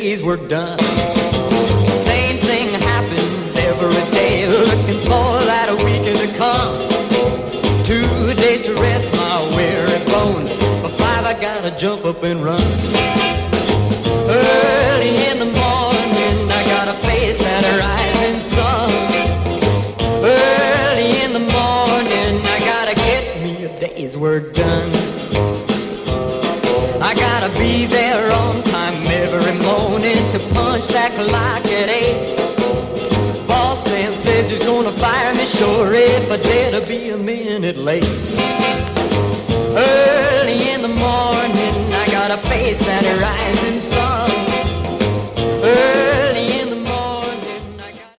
day's work done. Same thing happens every day, looking for that weekend to come. 2 days to rest my weary bones, for 5 I gotta jump up and run. Early in the morning I gotta face that rising sun. Early in the morning I gotta get me a day's work done.